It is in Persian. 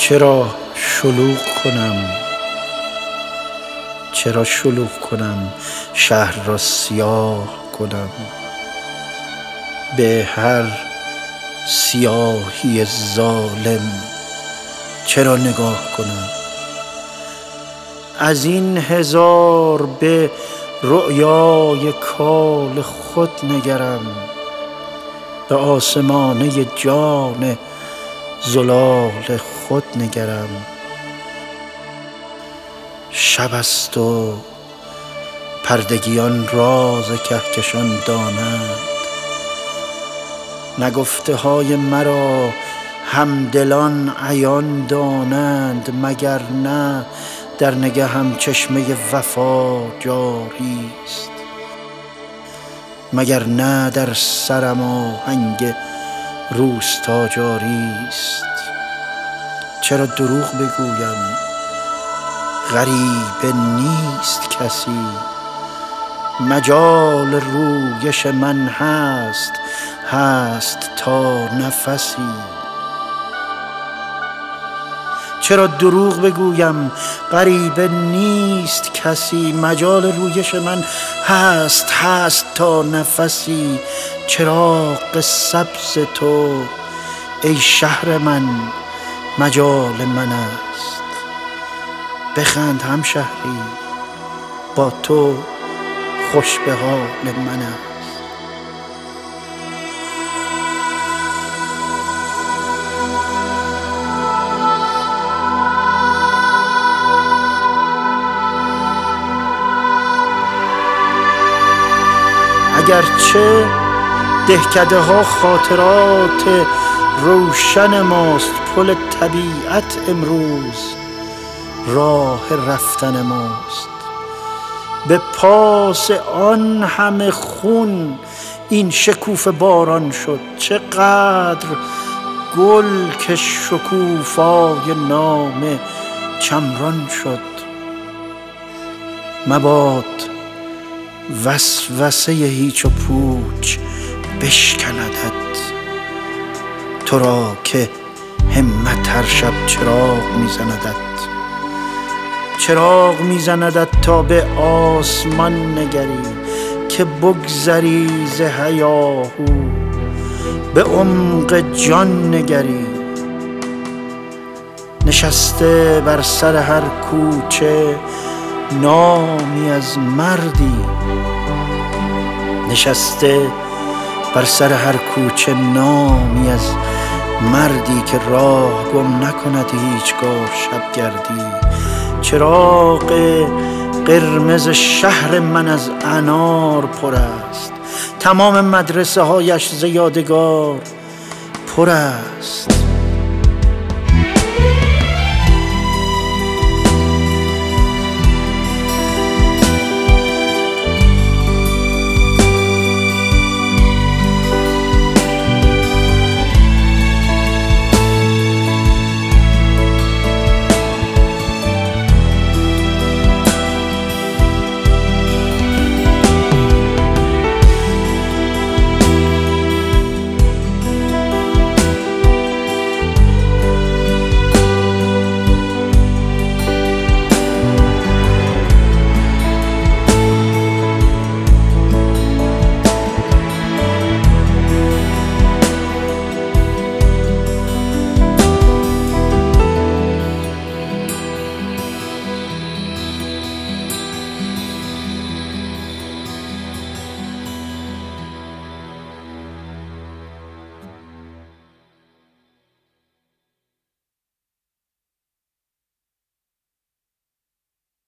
چرا شلوغ کنم شهر را سیاه کنم، به هر سیاهی ظالم چرا نگاه کنم؟ از این هزار به رؤیای کال خود نگرم، به آسمانه جان زلال خود نگرم. شب است و پردگیان راز کهکشان دانند، نگفته های مرا همدلان عیان دانند. مگر نه در نگهم چشمه وفا جاری است، مگر نه در سرم آهنگ روستا جاری است. چرا دروغ بگویم غریب نیست کسی، مجال رویش من هست تا نفسی. چرا دروغ بگویم غریب نیست کسی، مجال رویش من هست تا نفسی. چراغ سبز تو ای شهر من مجال من است، بخند همشهری با تو خوش به حال من است. اگرچه دهکده ها خاطرات روشن ماست، پل طبیعت امروز راه رفتن ماست. به پاس آن همه خون این شکوفه باران شد، چقدر گل که شکوفای نام چمران شد. مباد وسوسه هیچ و پوچ بشکندت، تو را که همت هر شب چراغ میزندت تا به آسمان نگری، که بگذری ز هیاهو به عمق جان نگری. نشسته بر سر هر کوچه نامی از مردی، نشسته بر سر هر کوچه نامی از مردی که راه گم نکند هیچگاه شبگردی. چراغ قرمز شهر من از انار پر است، تمام مدرسه هایش ز یادگار پر است.